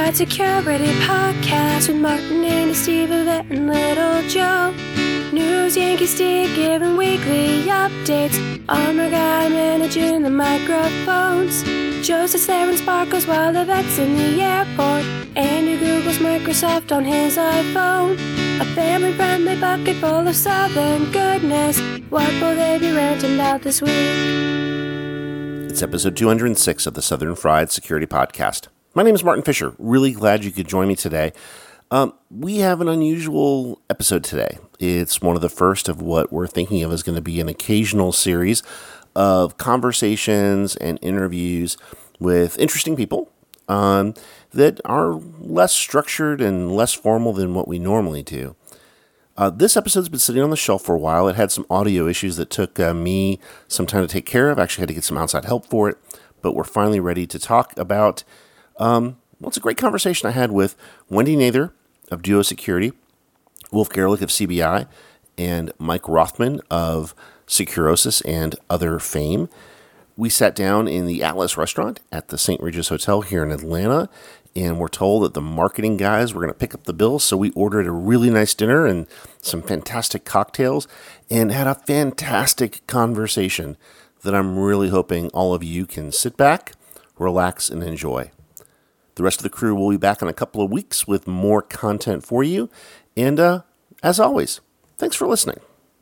Fried Security Podcast with Martin and Steve, Yvette and Little Joe. News Yankee Steve giving weekly updates. Armor Guy managing the microphones. Joe sits there and sparkles while Yvette's in the airport. Andy Googles Microsoft on his iPhone. A family-friendly bucket full of Southern goodness. What will they be ranting about this week? It's episode 206 of the Southern Fried Security Podcast. My name is Martin Fisher. Really glad you could join me today. We have an unusual episode today. It's one of the first of what we're thinking of as going to be an occasional series of conversations and interviews with interesting people that are less structured and less formal than what we normally do. This episode's been sitting on the shelf for a while. It had some audio issues that took me some time to take care of. I actually had to get some outside help for it, but we're finally ready to talk about it's a great conversation I had with Wendy Nather of Duo Security, Wolf Gerlich of CBI, and Mike Rothman of Securosis and other fame. We sat down in the Atlas restaurant at the St. Regis Hotel here in Atlanta, and we're told that the marketing guys were going to pick up the bill, so we ordered a really nice dinner and some fantastic cocktails and had a fantastic conversation that I'm really hoping all of you can sit back, relax, and enjoy. The rest of the crew will be back in a couple of weeks with more content for you, and as always, thanks for listening.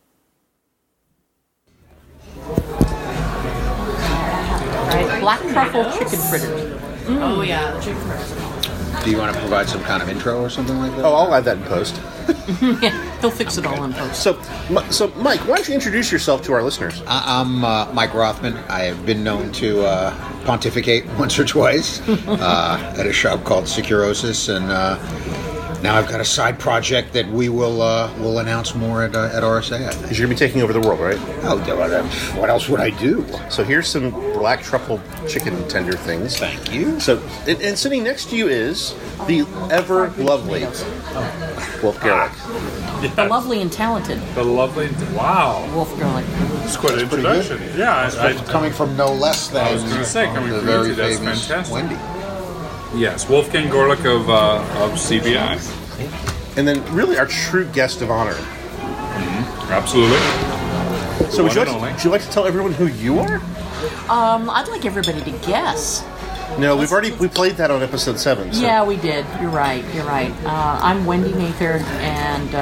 Black truffle chicken fritters. Oh yeah, the chicken fritters. Do you want to provide some kind of intro or something like that? Oh, I'll add that in post. Yeah, he'll fix it all in post. So, Mike, why don't you introduce yourself to our listeners? I'm Mike Rothman. I have been known to pontificate once or twice at a shop called Securosis, and now I've got a side project that we will announce more at RSA, I think. Because you're going to be taking over the world, right? Oh, what else would I do? So here's some black truffle chicken tender things. Thank you. So, and sitting next to you is the ever lovely Wolf Gerlich. The lovely and talented Wow. Wolf Gerlich. It's quite an introduction. Yeah, Coming from no less than I was going to say, coming the from very you, that's famous fantastic. Wendy. Yes, Wolfgang Gorlick of CBI. And then really our true guest of honor. Absolutely. So would you like to tell everyone who you are? I'd like everybody to guess. No, we played that on episode 7. So. Yeah, we did. You're right. I'm Wendy Nather, and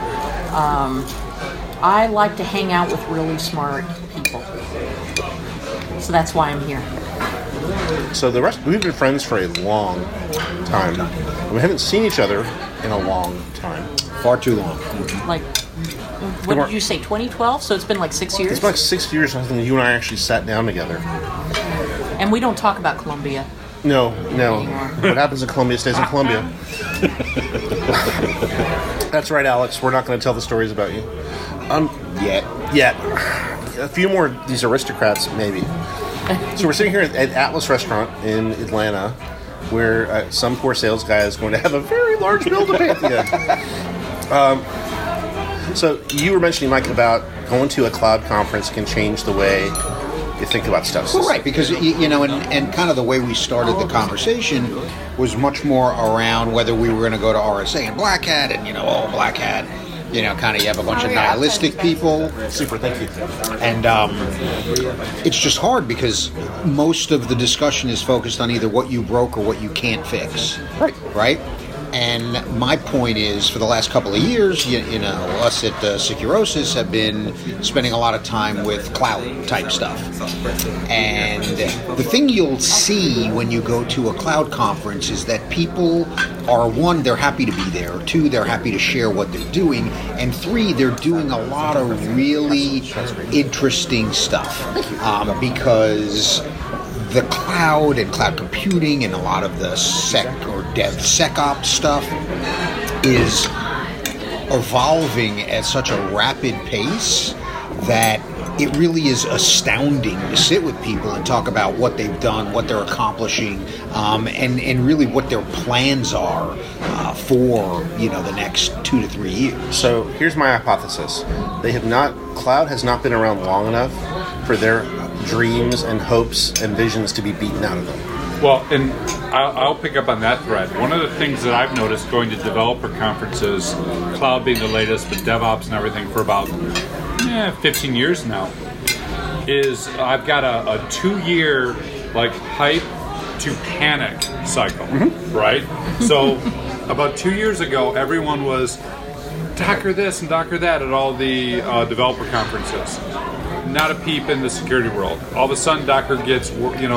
I like to hang out with really smart people. So that's why I'm here. So we've been friends for a long time. We haven't seen each other in a long time. Far too long. Like, what did you say, 2012? So it's been like 6 years? It's been like 6 years, I think you and I actually sat down together. And we don't talk about Columbia. No. What happens in Columbia stays in Columbia. That's right, Alex. We're not going to tell the stories about you. Yet. A few more of these aristocrats, maybe. So we're sitting here at Atlas Restaurant in Atlanta, where some poor sales guy is going to have a very large bill to pay at the end. So you were mentioning, Mike, about going to a cloud conference can change the way you think about stuff. Well, right, because, and kind of the way we started the conversation was much more around whether we were going to go to RSA and Black Hat, and, Black Hat, kind of you have a bunch of nihilistic people. Super, thank you. And it's just hard because most of the discussion is focused on either what you broke or what you can't fix. Right? And my point is, for the last couple of years, us at Securosis have been spending a lot of time with cloud-type stuff. And the thing you'll see when you go to a cloud conference is that people are, one, they're happy to be there. Two, they're happy to share what they're doing. And three, they're doing a lot of really interesting stuff. Because the cloud and cloud computing and a lot of the sec or DevSecOps stuff is evolving at such a rapid pace that it really is astounding to sit with people and talk about what they've done, what they're accomplishing, and really what their plans are for the next 2 to 3 years. So here's my hypothesis: cloud has not been around long enough for their dreams and hopes and visions to be beaten out of them. Well, and I'll pick up on that thread. One of the things that I've noticed going to developer conferences, cloud being the latest, but DevOps and everything for about 15 years now, is I've got a 2-year like hype to panic cycle, right? So about 2 years ago, everyone was Docker this and Docker that at all the developer conferences. Not a peep in the security world. All of a sudden, Docker gets,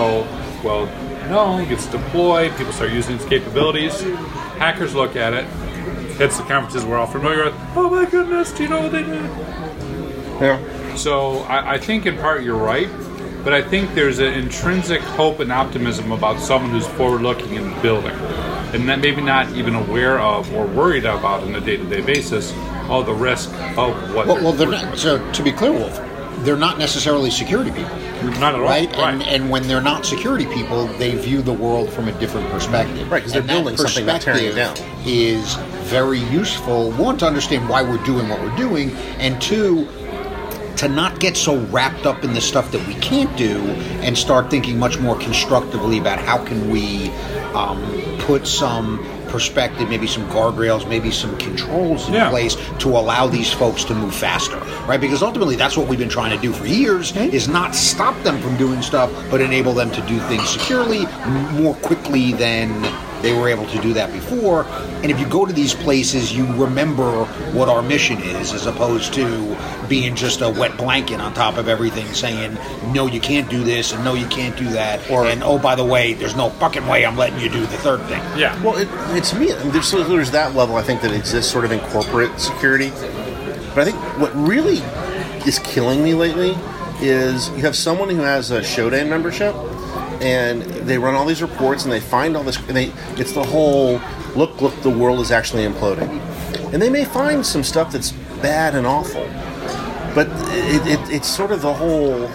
it gets deployed. People start using its capabilities. Hackers look at it. Hits the conferences we're all familiar with. Oh my goodness, do you know what they did? Yeah. So I think in part you're right, but I think there's an intrinsic hope and optimism about someone who's forward-looking and building, and that maybe not even aware of or worried about on a day-to-day basis all the risk of what. Well, they're not. So to be clear, Wolf, they're not necessarily security people. Not at all. Right? Right. And when they're not security people, they view the world from a different perspective. Right, because they're building something, not tearing it down. Is very useful, one, to understand why we're doing what we're doing, and two, to not get so wrapped up in the stuff that we can't do and start thinking much more constructively about how can we put some perspective, maybe some guardrails, maybe some controls in place to allow these folks to move faster, right? Because ultimately that's what we've been trying to do for years, is not stop them from doing stuff, but enable them to do things securely, more quickly than they were able to do that before. And if you go to these places, you remember what our mission is, as opposed to being just a wet blanket on top of everything saying, no, you can't do this, and no, you can't do that, and oh, by the way, there's no fucking way I'm letting you do the third thing. Yeah. Well, it's me. There's that level, I think, that exists sort of in corporate security. But I think what really is killing me lately is you have someone who has a Shodan membership, and they run all these reports, and they find all this, and it's the whole, look, the world is actually imploding. And they may find some stuff that's bad and awful, but it's sort of the whole,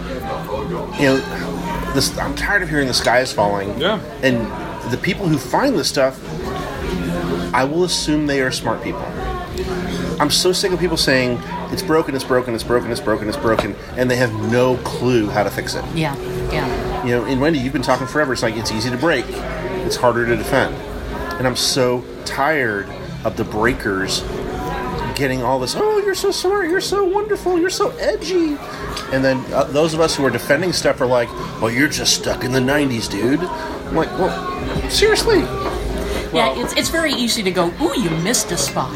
I'm tired of hearing the sky is falling. Yeah. And the people who find this stuff, I will assume they are smart people. I'm so sick of people saying, it's broken, it's broken, it's broken, it's broken, it's broken, and they have no clue how to fix it. Yeah. And Wendy, you've been talking forever. It's like, it's easy to break. It's harder to defend. And I'm so tired of the breakers getting all this, oh, you're so smart, you're so wonderful, you're so edgy. And then those of us who are defending stuff are like, well, you're just stuck in the 90s, dude. I'm like, well, seriously. Yeah, it's very easy to go, ooh, you missed a spot.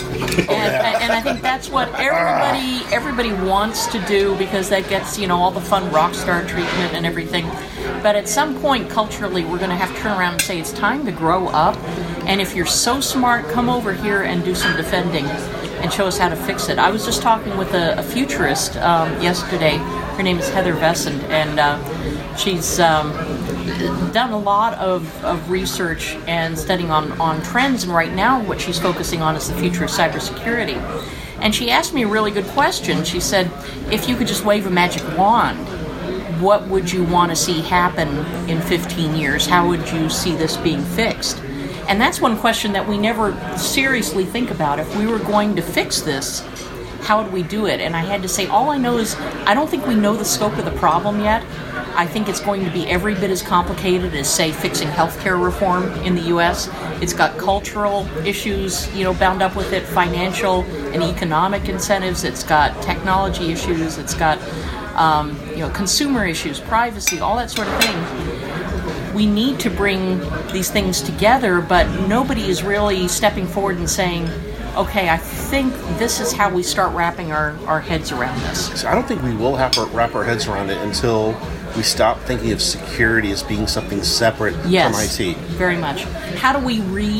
And I think that's what everybody wants to do, because that gets, all the fun rock star treatment and everything. But at some point, culturally, we're going to have to turn around and say it's time to grow up. And if you're so smart, come over here and do some defending and show us how to fix it. I was just talking with a futurist yesterday. Her name is Heather Vesson, and she's done a lot of research and studying on trends, and right now what she's focusing on is the future of cybersecurity. And she asked me a really good question. She said, if you could just wave a magic wand, what would you want to see happen in 15 years? How would you see this being fixed? And that's one question that we never seriously think about. If we were going to fix this, how would we do it? And I had to say, all I know is I don't think we know the scope of the problem yet. I think it's going to be every bit as complicated as, say, fixing healthcare reform in the U.S. It's got cultural issues, bound up with it, financial and economic incentives. It's got technology issues. It's got, consumer issues, privacy, all that sort of thing. We need to bring these things together, but nobody is really stepping forward and saying, okay, I think this is how we start wrapping our heads around this. So I don't think we will have to wrap our heads around it until we stop thinking of security as being something separate from IT. Very much. How do we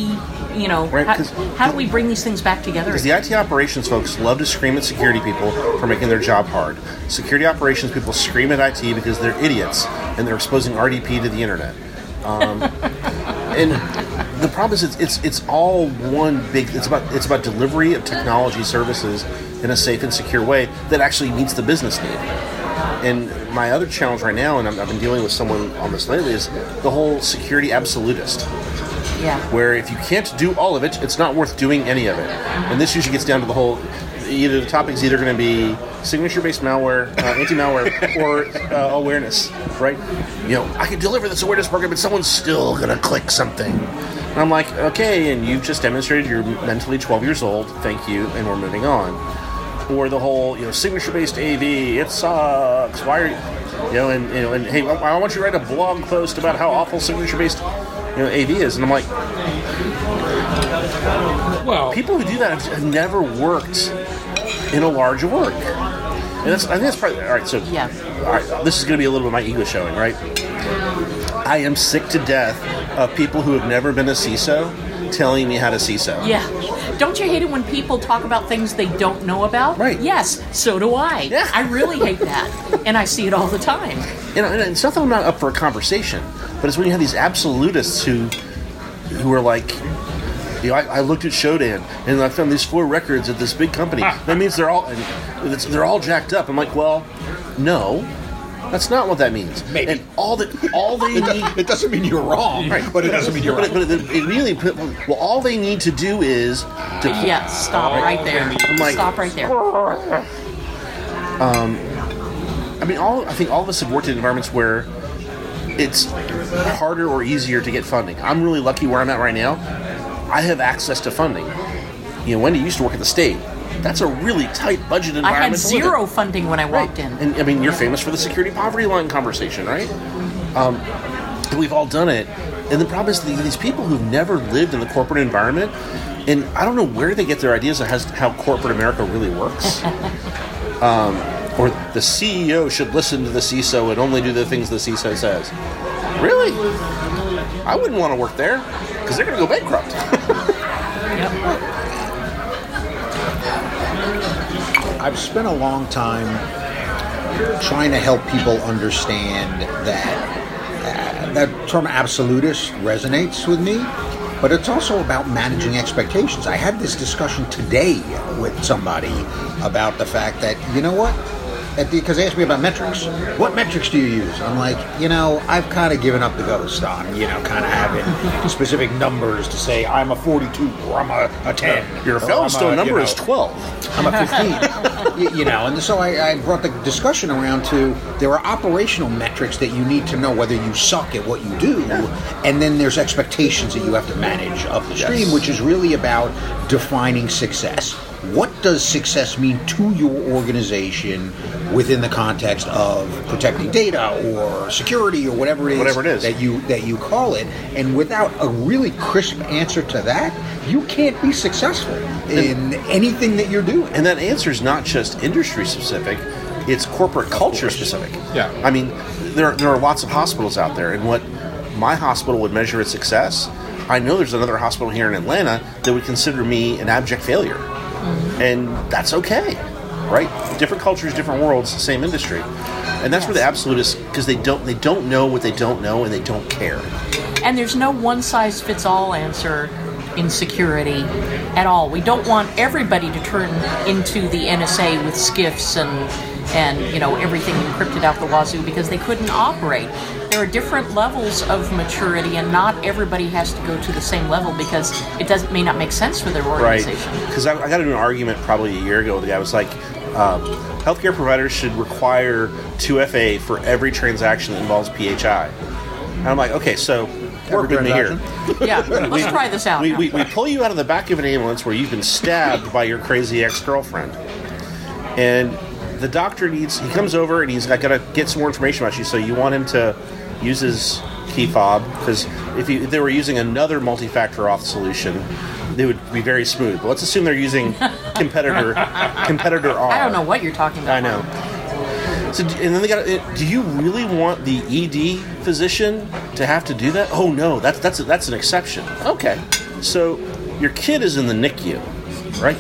how do we bring these things back together? Because the IT operations folks love to scream at security people for making their job hard. Security operations people scream at IT because they're idiots and they're exposing RDP to the internet. And the problem is it's all one big. It's about delivery of technology services in a safe and secure way that actually meets the business need. And my other challenge right now, and I've been dealing with someone on this lately, is the whole security absolutist. Yeah. Where if you can't do all of it, it's not worth doing any of it. And this usually gets down to the whole, either the topic's either going to be signature-based malware, anti-malware, or awareness, right? I can deliver this awareness program, but someone's still going to click something. And I'm like, okay, and you've just demonstrated you're mentally 12 years old. Thank you, and we're moving on. Or the whole, signature-based AV, it sucks. Why are you, and hey, I want you to write a blog post about how awful signature-based, AV is. And I'm like, well, people who do that have never worked in a large org. And I think that's probably, all right, so, all right, this is going to be a little bit of my ego showing, right? I am sick to death of people who have never been a CISO telling me how to CISO. Yeah. Don't you hate it when people talk about things they don't know about? Right. Yes, so do I. Yeah. I really hate that. And I see it all the time. And it's not that I'm not up for a conversation, but it's when you have these absolutists who are like, I looked at Shodan and I found these 4 records at this big company. That means they're all jacked up. I'm like, well, no. That's not what that means. Maybe. And all they need... It doesn't mean you're wrong, right. But it doesn't mean you're right. But it really... Well, all they need to do is... Stop right there. I'm like, stop right there. I think all of us have worked in environments where it's harder or easier to get funding. I'm really lucky where I'm at right now. I have access to funding. Wendy used to work at the state. That's a really tight budget environment. I had zero funding when I walked in. And you're famous for the security poverty line conversation, right? We've all done it. And the problem is these people who've never lived in the corporate environment, and I don't know where they get their ideas of how corporate America really works. Or the CEO should listen to the CISO and only do the things the CISO says. Really? I wouldn't want to work there because they're going to go bankrupt. Yep. I've spent a long time trying to help people understand that that term absolutist resonates with me, but it's also about managing expectations. I had this discussion today with somebody about the fact that, you know what? Because they asked me about metrics. What metrics do you use? I'm like, I've kind of given up the ghost on, kind of having specific numbers to say I'm a 42 or I'm a 10. Your Felstone number is 12. I'm a 15. And so I brought the discussion around to there are operational metrics that you need to know whether you suck at what you do, and then there's expectations that you have to manage up the stream, which is really about defining success. What does success mean to your organization within the context of protecting data or security or whatever it is that you call it? And without a really crisp answer to that, you can't be successful in anything that you're doing. And that answer is not just industry specific; it's corporate culture specific. Yeah. I mean, there are lots of hospitals out there, and what my hospital would measure its success, I know there's another hospital here in Atlanta that would consider me an abject failure. And that's okay, right? Different cultures, different worlds, same industry, and that's where the absolutists, because they don't know what they don't know, and they don't care. And there's no one-size-fits-all answer in security at all. We don't want everybody to turn into the NSA with SCIFs and everything encrypted out the wazoo because they couldn't operate. There are different levels of maturity, and not everybody has to go to the same level because it may not make sense for their organization. Right. Because I got into an argument probably a year ago. The guy was like, healthcare providers should require 2FA for every transaction that involves PHI. And I'm like, okay, so work with me here. Yeah, let's try this out. We pull you out of the back of an ambulance where you've been stabbed by your crazy ex-girlfriend. And the doctor he comes over and he's got to get some more information about you, so you want him to use his key fob, because if they were using another multi-factor auth solution, they would be very smooth. But let's assume they're using competitor R. I don't know what you're talking about. I know. So, and then do you really want the ED physician to have to do that? Oh no, that's an exception. Okay, so your kid is in the NICU, right?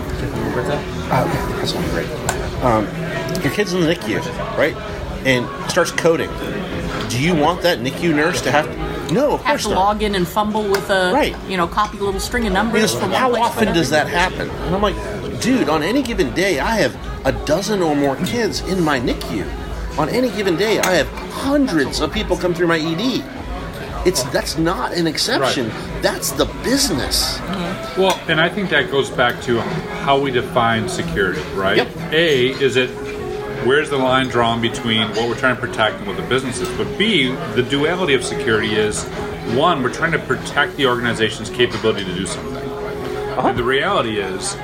That's not great. Your kid's in the NICU, right? And starts coding. Do you want that NICU nurse to have to? No, of course not. Have to log in and fumble with a, copy a little string of numbers from one how place often does that happen? And I'm like, dude, on any given day, I have a dozen or more kids in my NICU. On any given day, I have hundreds of people come through my ED. That's not an exception. Right. That's the business. Well, and I think that goes back to how we define security, right? Yep. A, is it where's the line drawn between what we're trying to protect and what the business is? But B, the duality of security is, one, we're trying to protect the organization's capability to do something. And the reality is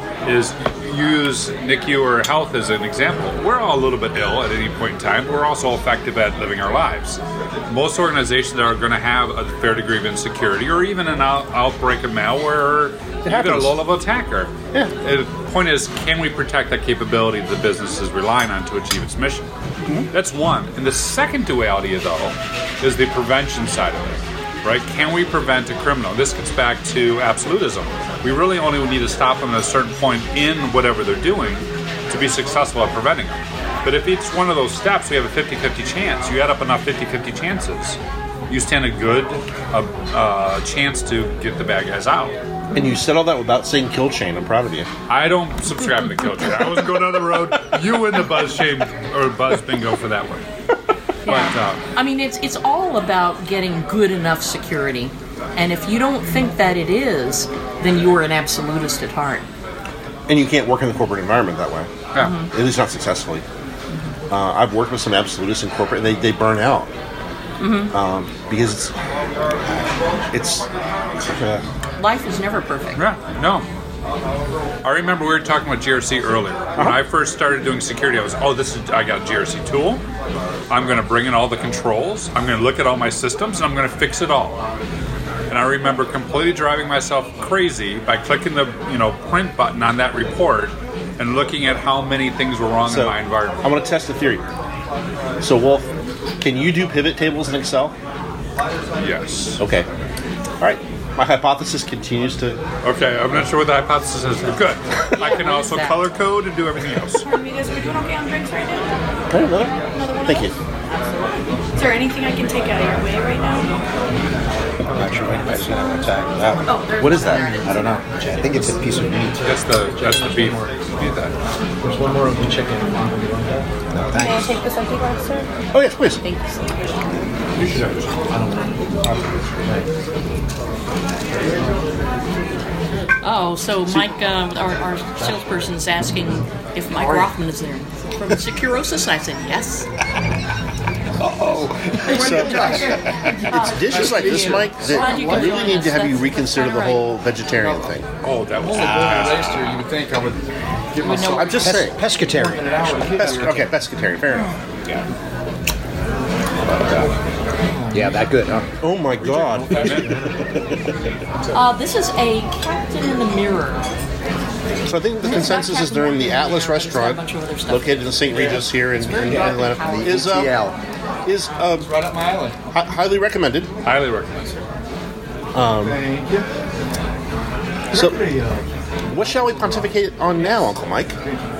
use NICU or health as an example. We're all a little bit ill at any point in time. We're also effective at living our lives. Most organizations are going to have a fair degree of insecurity or even an outbreak of malware or even a low-level attacker. Yeah. The point is, can we protect that capability that the business is relying on to achieve its mission? Mm-hmm. That's one. And the second duality, though, is the prevention side of it. Right? Can we prevent a criminal? This gets back to absolutism. We really only need to stop them at a certain point in whatever they're doing to be successful at preventing them. But if each one of those steps, we have a 50-50 chance, you add up enough 50-50 chances, you stand a good chance to get the bad guys out. And you said all that without saying kill chain. I'm proud of you. I don't subscribe to the kill chain. I wasn't going down the road. You win the buzz chain or buzz bingo for that one. Yeah. I mean, it's all about getting good enough security. And if you don't think that it is, then you're an absolutist at heart. And you can't work in the corporate environment that way. Yeah. At least not successfully. I've worked with some absolutists in corporate, and they burn out. Because it's life is never perfect. Yeah, no. I remember we were talking about GRC earlier. When I first started doing security, I got a GRC tool. I'm going to bring in all the controls. I'm going to look at all my systems, and I'm going to fix it all. And I remember completely driving myself crazy by clicking the print button on that report and looking at how many things were wrong in my environment. I want to test the theory. So, Wolf, can you do pivot tables in Excel? Yes. Okay. All right. My hypothesis continues to... Okay, I'm not sure what the hypothesis is, but good. I can also color code and do everything else. You guys are doing okay on drinks right now? Okay, another one? Thank you. Absolutely. Is there anything I can take out of your way right now? I'm not sure what that's going to attack that. What is that? I don't know. I think it's a piece of meat. That's the beef. Need that. There's one more of the chicken. No, May I thanks. take this empty box, sir? Oh, yes, please. Thank you so much. Oh, so Mike, our salesperson is asking if Mike Rothman is there. From Securosis, I said yes. It's dishes like this, Mike, that really need to have you reconsider the whole vegetarian thing. Oh, that was Last year, you would think I would give myself... I'm just saying. Pescatarian. Okay, pescatarian, fair enough. Yeah, that good, huh? Oh my God. This is a Captain in the Mirror. So I think the consensus is they're in the Atlas restaurant, located in St. Regis here in Atlanta. Is ETL. right up my alley. highly recommended. highly recommended. Thank you. So, what shall we pontificate on now, Uncle Mike?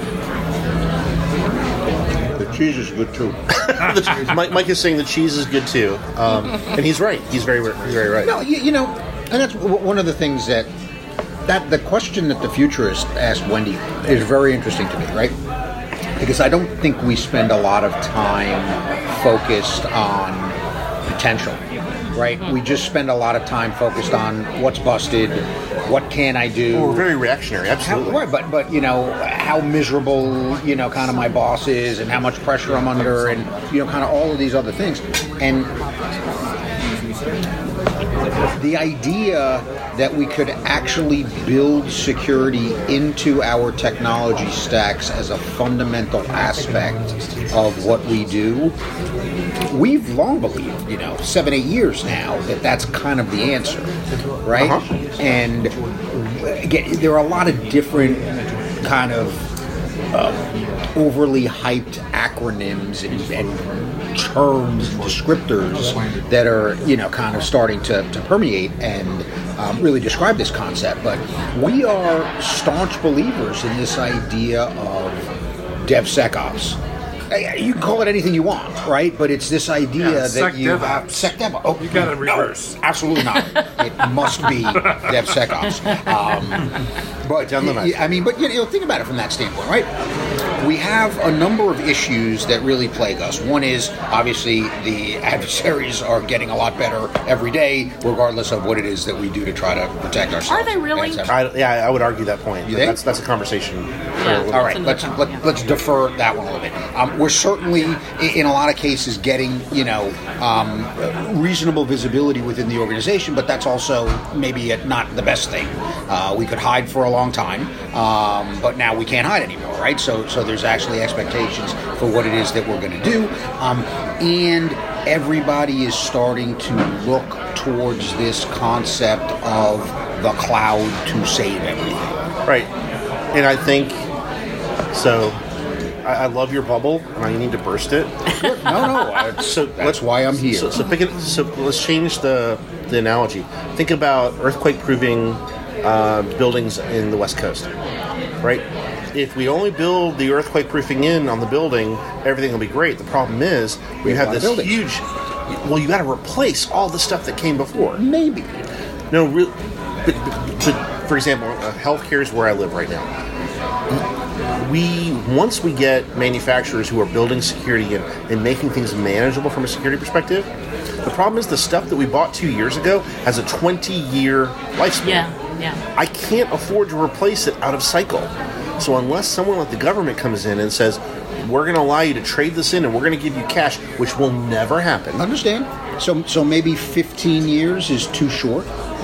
The cheese is good too. Mike is saying the cheese is good too, and he's right. He's very right. No, and that's one of the things that the question that the futurist asked Wendy is very interesting to me, right? Because I don't think we spend a lot of time focused on potential, right? We just spend a lot of time focused on what's busted, what can I do. We're very reactionary, absolutely. Right, but how miserable kind of my boss is, and how much pressure I'm under, and kind of all of these other things, and the idea that we could actually build security into our technology stacks as a fundamental aspect of what we do, we've long believed, 7-8 years now, that that's kind of the answer, right? And again, there are a lot of different kind of overly hyped acronyms and terms, descriptors that are, kind of starting to permeate and really describe this concept. But we are staunch believers in this idea of DevSecOps. You can call it anything you want, right? But it's this idea that you SecDevOps. Oh, You got to reverse. No, absolutely not. It must be DevSecOps. But down the line. think about it from that standpoint, right? we have a number of issues that really plague us. One is, obviously, the adversaries are getting a lot better every day, regardless of what it is that we do to try to protect ourselves. Are they really? I would argue that point. You think? That's a conversation. Yeah. All right, let's defer that one a little bit. We're certainly, in a lot of cases, getting reasonable visibility within the organization, but that's also maybe not the best thing. We could hide for a long time, but now we can't hide anymore, right? So there's actually expectations for what it is that we're going to do, and everybody is starting to look towards this concept of the cloud to save everything. Right, and I think so. I love your bubble, and I need to burst it. No. That's why I'm here. So let's change the analogy. Think about earthquake-proofing buildings in the West Coast, right? If we only build the earthquake-proofing in on the building, everything will be great. The problem is we have this huge. Well, you got to replace all the stuff that came before. Maybe. No, really. But for example, healthcare is where I live right now. Once we get manufacturers who are building security and making things manageable from a security perspective, the problem is the stuff that we bought 2 years ago has a 20-year lifespan. Yeah. I can't afford to replace it out of cycle. So unless someone like the government comes in and says, we're going to allow you to trade this in and we're going to give you cash, which will never happen. Understand? So maybe 15 years is too short,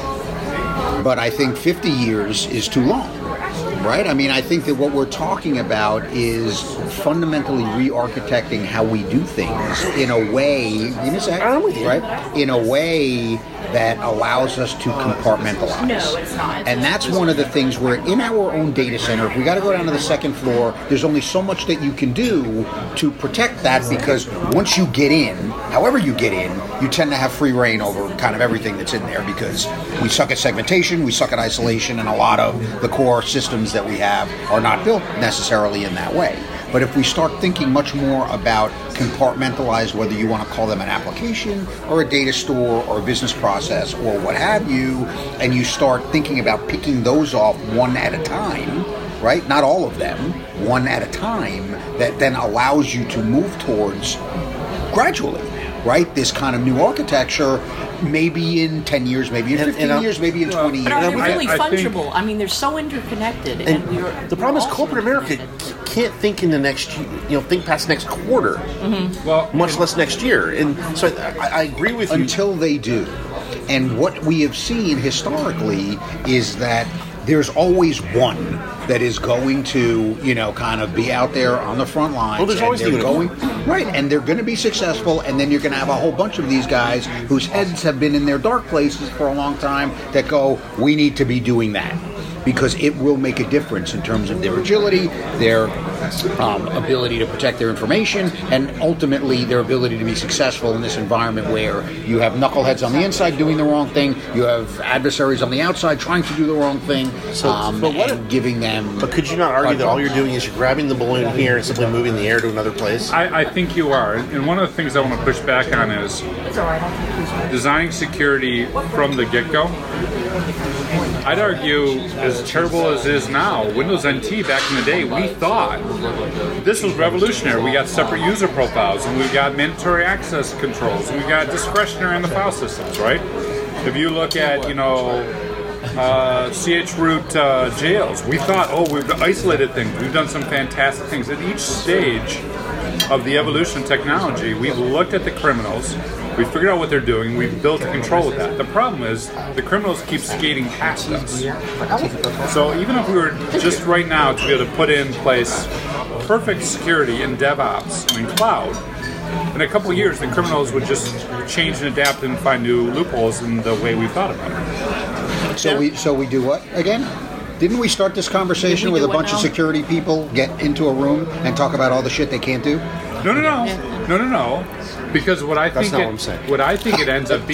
but I think 50 years is too long. Right? I mean, I think that what we're talking about is fundamentally re-architecting how we do things in a way, right? In a way that allows us to compartmentalize. No, it's not. And that's one of the things where in our own data center, if we got to go down to the second floor, there's only so much that you can do to protect that, because once you get in, however you get in, you tend to have free reign over kind of everything that's in there, because we suck at segmentation, we suck at isolation, and a lot of the core systems that we have are not built necessarily in that way. But if we start thinking much more about compartmentalized, whether you want to call them an application or a data store or a business process or what have you, and you start thinking about picking those off one at a time, right? Not all of them, one at a time, that then allows you to move towards gradually, right? This kind of new architecture, maybe in 10 years, maybe in 15 years, maybe in 20 years. But are they really I fungible? I mean, they're so interconnected. And the problem is corporate America can't think in the next, think past next quarter, much less next year. And so I agree with you. Until they do. And what we have seen historically is that there's always one that is going to, kind of be out there on the front lines. Well, there's always right, and they're going to be successful, and then you're going to have a whole bunch of these guys whose heads have been in their dark places for a long time that go, we need to be doing that, because it will make a difference in terms of their agility, their ability to protect their information, and ultimately their ability to be successful in this environment where you have knuckleheads on the inside doing the wrong thing, you have adversaries on the outside trying to do the wrong thing, and giving them... But could you not argue that all you're doing is you're grabbing the balloon here and simply moving the air to another place? I think you are. And one of the things I want to push back on is designing security from the get-go. I'd argue, as terrible as it is now, Windows NT back in the day, we thought this was revolutionary. We got separate user profiles, and we got mandatory access controls, and we got discretionary in the file systems, right? If you look at, chroot jails, we thought, we've isolated things. We've done some fantastic things. At each stage of the evolution of technology, we've looked at the criminals, we figured out what they're doing, we've built a control with that. The problem is the criminals keep skating past us. So even if we were just right now to be able to put in place perfect security in DevOps and in cloud, in a couple of years the criminals would just change and adapt and find new loopholes in the way we thought about it. So we do what again? Didn't we start this conversation with a bunch of security people get into a room and talk about all the shit they can't do? No. Because what I think it ends up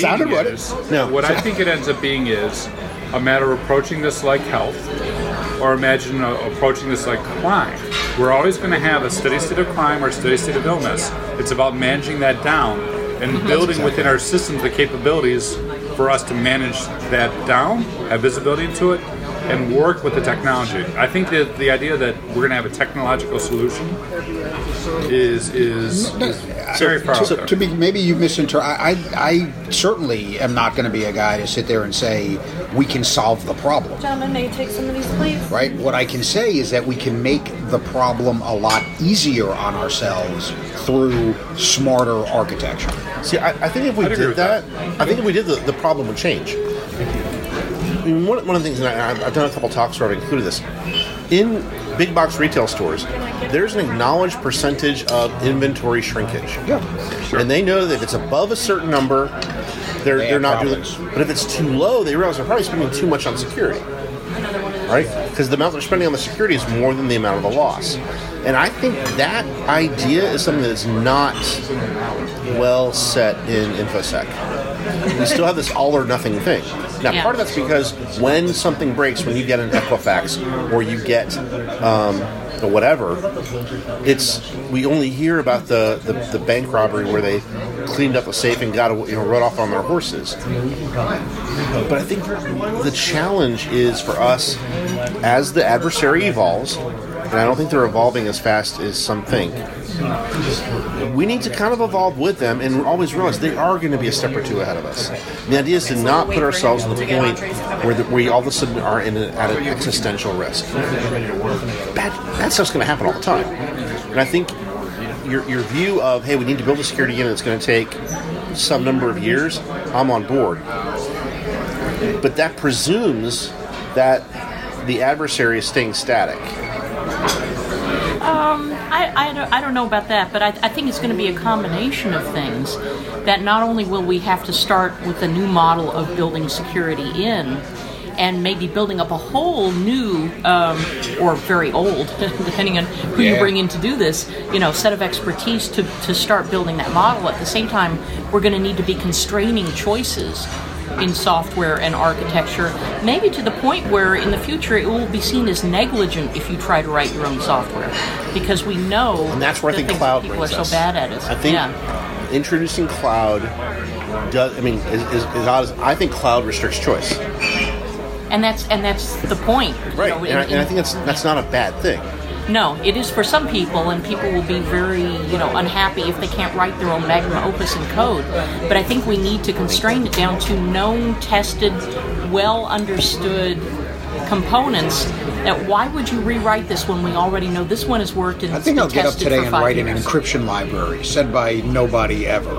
being is a matter of approaching this like health, or imagine approaching this like crime. We're always going to have a steady state of crime or a steady state of illness. It's about managing that down and building within our systems the capabilities for us to manage that down, have visibility into it, and work with the technology. I think that the idea that we're going to have a technological solution is very far out there. To me, maybe you misinterpret. I certainly am not going to be a guy to sit there and say we can solve the problem. Gentlemen, may you take some of these, please? Right? What I can say is that we can make the problem a lot easier on ourselves through smarter architecture. See, I think if we did that, I think if we did, the problem would change. I mean, one of the things, and I've done a couple talks where I've included this, in big box retail stores, there's an acknowledged percentage of inventory shrinkage. Yeah. And they know that if it's above a certain number, they're not doing it. But if it's too low, they realize they're probably spending too much on security. Right? Because the amount they're spending on the security is more than the amount of the loss. And I think that idea is something that is not well set in InfoSec. We still have this all or nothing thing. Now, part of that's because when something breaks, when you get an Equifax or you get whatever, we only hear about the bank robbery where they cleaned up a safe and got rode off on their horses. But I think the challenge is for us, as the adversary evolves, and I don't think they're evolving as fast as some think, we need to kind of evolve with them and always realize they are going to be a step or two ahead of us. The idea is to not put ourselves at the point where we all of a sudden are at an existential risk. That stuff's going to happen all the time. And I think your view of, hey, we need to build a security unit that's going to take some number of years, I'm on board. But that presumes that the adversary is staying static. I don't know about that, but I think it's going to be a combination of things. That not only will we have to start with a new model of building security in, and maybe building up a whole new, or very old, depending on who you bring in to do this, set of expertise to start building that model. At the same time, we're going to need to be constraining choices in software and architecture, maybe to the point where in the future it will be seen as negligent if you try to write your own software, because we know and that's where I think cloud people are brings so us. bad at it. I think introducing cloud does. I mean, is odd as I think cloud restricts choice, and that's the point, right? And I think that's not a bad thing. No, it is for some people, and people will be very, unhappy if they can't write their own magnum opus in code. But I think we need to constrain it down to known, tested, well understood components. That why would you rewrite this when we already know this one has worked and I think I'll get up today and write an years. encryption library said by nobody ever.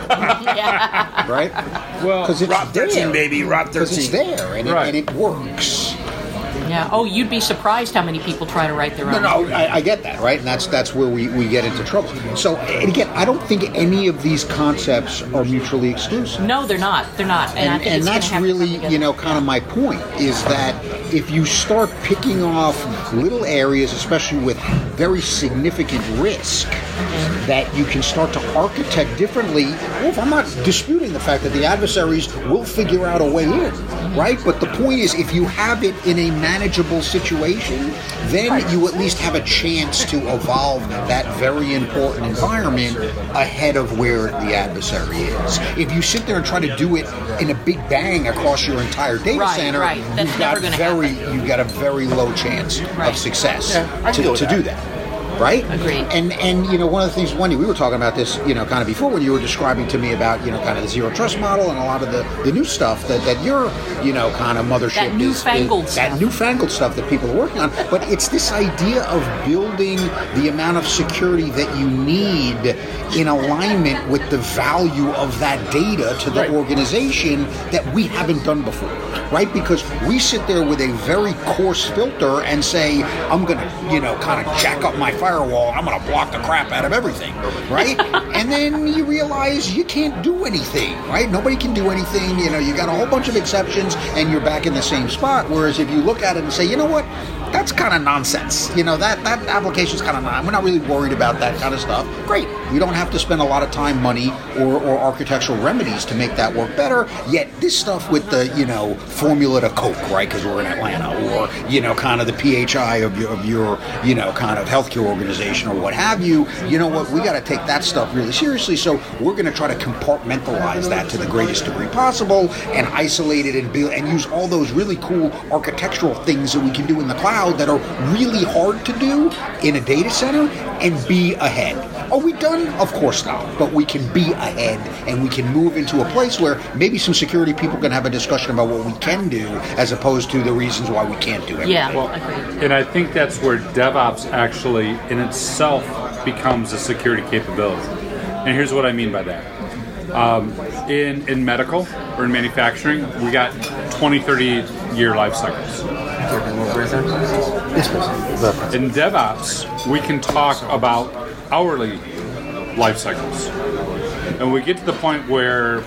Yeah. Right? Well, because it's Rob 13, there. baby, Rob 13. Because it's there and it works. Yeah. Oh, you'd be surprised how many people try to write their own. No, I get that, right? And that's where we get into trouble. So, and again, I don't think any of these concepts are mutually exclusive. No, they're not. They're not. And I think it's that's gonna have really, to come together. kind of my point, is that if you start picking off little areas, especially with very significant risk, that you can start to architect differently. Well, I'm not disputing the fact that the adversaries will figure out a way in, right? But the point is, if you have it in a manageable situation, then you at least have a chance to evolve that very important environment ahead of where the adversary is. If you sit there and try to do it in a big bang across your entire data center, That's never gonna happen. you've got a very low chance of success I can go with to that. do that. Right? Agreed. And one of the things, Wendy, we were talking about this, kind of before when you were describing to me about, kind of the zero trust model and a lot of the new stuff that your, kind of mothership That newfangled stuff. That newfangled stuff that people are working on. But it's this idea of building the amount of security that you need in alignment with the value of that data to the organization that we haven't done before. Right? Because we sit there with a very coarse filter and say, I'm going to, kind of jack up my firewall. I'm going to block the crap out of everything. Right? And then you realize you can't do anything. Right? Nobody can do anything. You got a whole bunch of exceptions and you're back in the same spot. Whereas if you look at it and say, you know what? that's kind of nonsense. You know, that application's kind of we're not really worried about that kind of stuff. Great. We don't have to spend a lot of time, money, or architectural remedies to make that work better. Yet this stuff with the, you know, formula to Coke, right, because we're in Atlanta, or, you know, kind of the PHI of your, you know, kind of healthcare organization or what have you, you know what, we got to take that stuff really seriously, so we're going to try to compartmentalize that to the greatest degree possible and isolate it and build, and use all those really cool architectural things that we can do in the cloud that are really hard to do in a data center and be ahead. Are we done? Of course not. But we can be ahead, and we can move into a place where maybe some security people can have a discussion about what we can do as opposed to the reasons why we can't do it. Yeah, well, agreed. And I think that's where DevOps actually in itself becomes a security capability. And here's what I mean by that. In medical or in manufacturing, we got 20, 30-year life cycles. In DevOps, we can talk about hourly life cycles. And we get to the point where,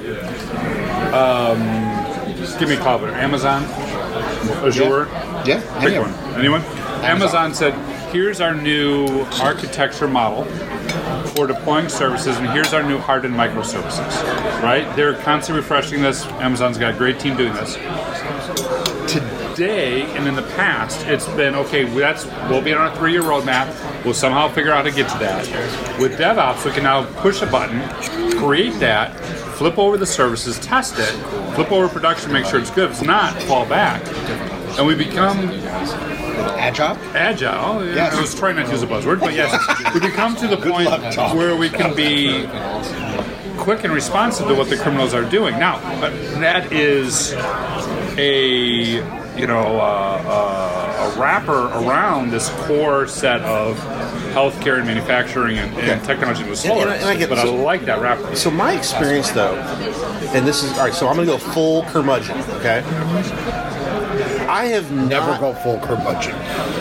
give me a call, Amazon, Azure, pick one. Anyone? Amazon said, here's our new architecture model for deploying services, and here's our new hardened microservices, right? They're constantly refreshing this. Amazon's got a great team doing this. Today, and in the past, it's been, okay, we'll be on our 3-year roadmap. We'll somehow figure out how to get to that. With DevOps, we can now push a button, create that, flip over the services, test it, flip over production, make sure it's good. If it's not, fall back. And we become Agile? Agile. Yes. I was trying not to use a buzzword, but yes, we become to the point where we can be quick and responsive to what the criminals are doing. Now, that is a wrapper around this core set of healthcare and manufacturing and technology was slower. And I get but this. I like that wrapper. So my experience, though, and this is all right. So I'm going to go full curmudgeon. Okay. I have Never go full curmudgeon.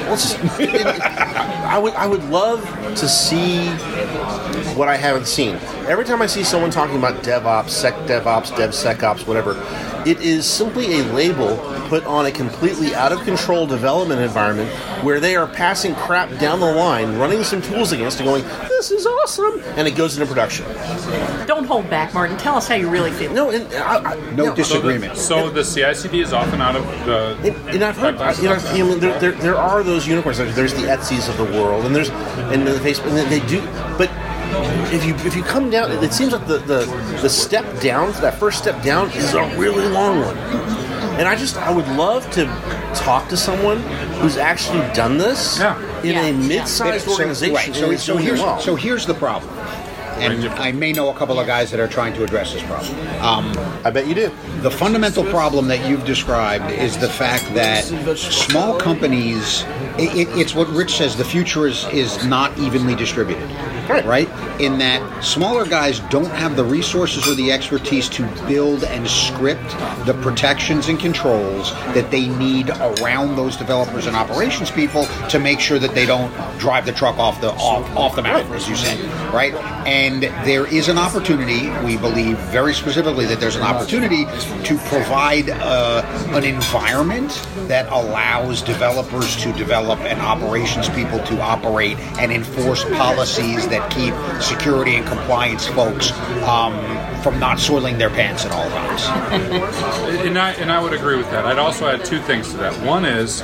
I would love to see what I haven't seen. Every time I see someone talking about DevOps, SecDevOps, DevSecOps, whatever, it is simply a label put on a completely out-of-control development environment where they are passing crap down the line, running some tools against it, going, this is awesome, and it goes into production. Don't hold back, Martin. Tell us how you really feel. No, and No disagreement. So the CI/CD is often out of the. And I've heard, there are those unicorns. There's the Etsy's of the world, and the Facebook, and they do, but. If you come down, it seems like the step down, that first step down, is a really long one. And I would love to talk to someone who's actually done this in a mid-sized organization. So here's the problem. And I may know a couple of guys that are trying to address this problem. I bet you do. The fundamental problem that you've described is the fact that small companies, it's what Rich says, the future is not evenly distributed. Right? In that smaller guys don't have the resources or the expertise to build and script the protections and controls that they need around those developers and operations people to make sure that they don't drive the truck off the mountain, as you said, right? And there is an opportunity, we believe very specifically that there's an opportunity to provide an environment that allows developers to develop and operations people to operate and enforce policies that keep security and compliance folks from not soiling their pants at all times. And I would agree with that. I'd also add two things to that. One is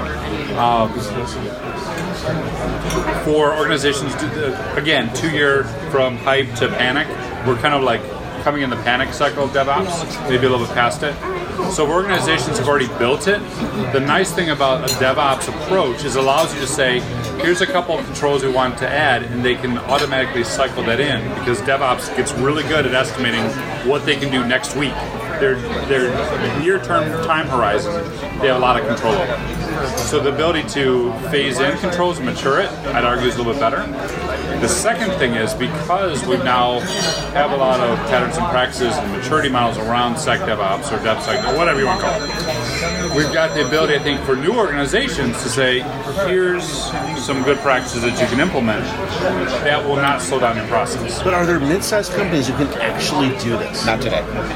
for organizations, again, 2-year from hype to panic, we're kind of like coming in the panic cycle of DevOps, maybe a little bit past it. So if organizations have already built it, the nice thing about a DevOps approach is it allows you to say, here's a couple of controls we want to add, and they can automatically cycle that in, because DevOps gets really good at estimating what they can do next week. Their near-term time horizon, they have a lot of control over. So the ability to phase in controls and mature it, I'd argue, is a little bit better. The second thing is, because we now have a lot of patterns and practices and maturity models around SecDevOps or DevSec or whatever you want to call it, we've got the ability, I think, for new organizations to say, here's some good practices that you can implement that will not slow down your process. But are there mid-sized companies who can actually do this? Not today.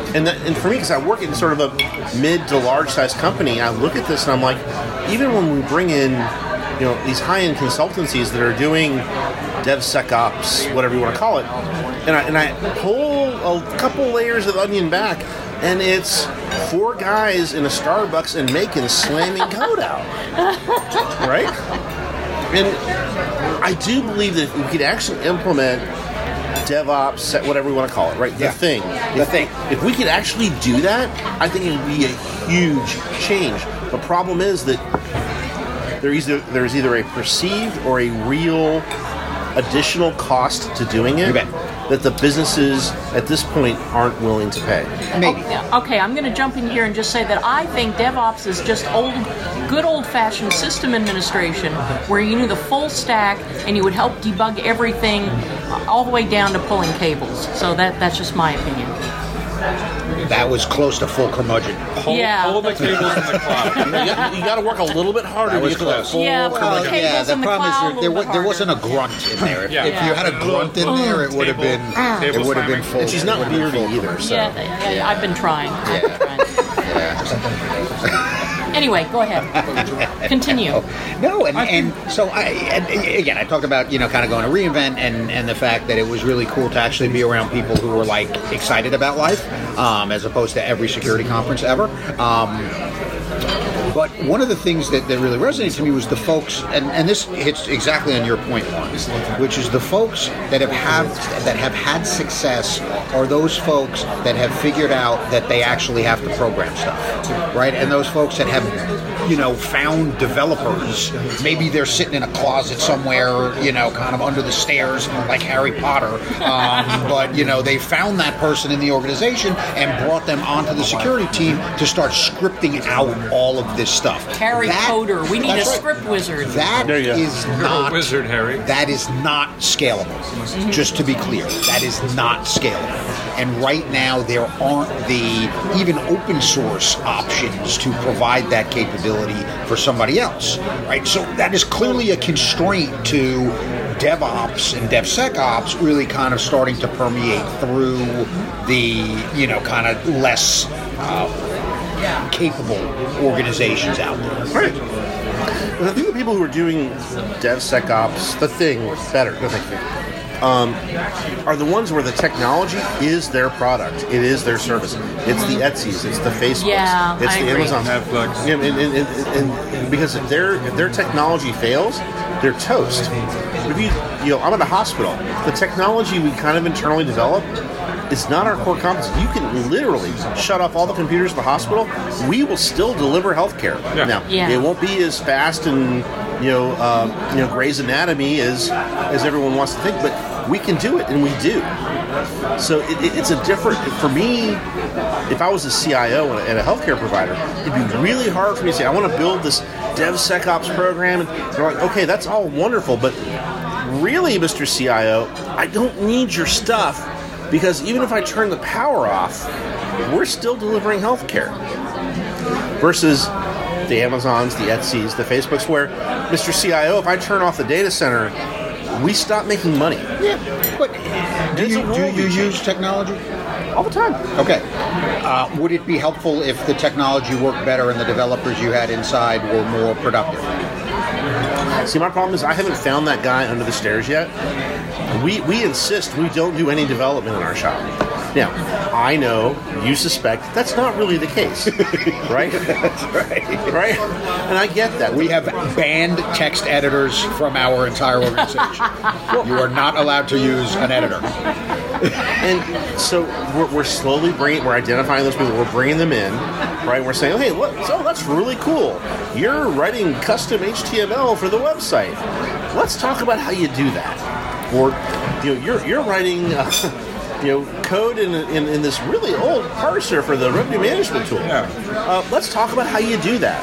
And for me, because I work in sort of a mid to large size company, I look at this and I'm like, even when we bring in, these high-end consultancies that are doing DevSecOps, whatever you want to call it, and I pull a couple layers of onion back, and it's 4 guys in a Starbucks in Macon slamming code out, right? And I do believe that we could actually implement DevOps, whatever we want to call it, right? The thing. If we could actually do that, I think it would be a huge change. The problem is that there's either a perceived or a real additional cost to doing it that the businesses at this point aren't willing to pay. Maybe. Okay, I'm going to jump in here and just say that I think DevOps is just good old-fashioned system administration where you knew the full stack and you would help debug everything all the way down to pulling cables. So that's just my opinion. That was close to full curmudgeon. Hold the cables in the cloud. You got to work a little bit harder to get to that full curmudgeon. The problem is there wasn't a grunt in there. If you had a grunt in there, it would have been full. And she's not beardy either. So. Yeah, I've been trying. Anyway, go ahead. Continue. And so I talked about kind of going to reInvent and the fact that it was really cool to actually be around people who were like excited about life, as opposed to every security conference ever. But one of the things that really resonated to me was the folks, and this hits exactly on your point, Mark, which is the folks that have had success are those folks that have figured out that they actually have to program stuff, right? And those folks that have, found developers. Maybe they're sitting in a closet somewhere, kind of under the stairs like Harry Potter, but they found that person in the organization and brought them onto the security team to start scripting out all of this stuff. Harry Coder. We need a script wizard. That is not wizard, Harry. That is not scalable. Mm-hmm. Just to be clear, that is not scalable. And right now, there aren't the even open source options to provide that capability for somebody else, right? So that is clearly a constraint to DevOps and DevSecOps really kind of starting to permeate through the, kind of less capable organizations out there. Right. I think the people who are doing DevSecOps, the thing better, are the ones where the technology is their product. It is their service. It's the Etsy's. It's the Facebooks. It's the Amazon. Netflix. And because if their technology fails, they're toast. If I'm at a hospital. The technology we kind of internally develop is not our core competency. You can literally shut off all the computers in the hospital. We will still deliver healthcare. Yeah. Now, it won't be as fast and Grey's Anatomy as everyone wants to think, but we can do it, and we do. So it's a different. For me, if I was a CIO and a healthcare provider, it'd be really hard for me to say, I want to build this DevSecOps program. And they're like, okay, that's all wonderful, but really, Mr. CIO, I don't need your stuff. Because even if I turn the power off, we're still delivering healthcare. Versus the Amazons, the Etsy's, the Facebooks, where, Mr. CIO, if I turn off the data center, we stop making money. Yeah, but do you use technology? All the time. Okay. Would it be helpful if the technology worked better and the developers you had inside were more productive? See, my problem is I haven't found that guy under the stairs yet. We insist we don't do any development in our shop. Now, I know, you suspect, that's not really the case, right? That's right. Right? And I get that. We have banned text editors from our entire organization. You are not allowed to use an editor. And so we're slowly we're identifying those people, we're bringing them in, right? We're saying, hey, that's really cool. You're writing custom HTML for the website. Let's talk about how you do that. Or, you're writing, code in this really old parser for the revenue management tool. Yeah. Let's talk about how you do that.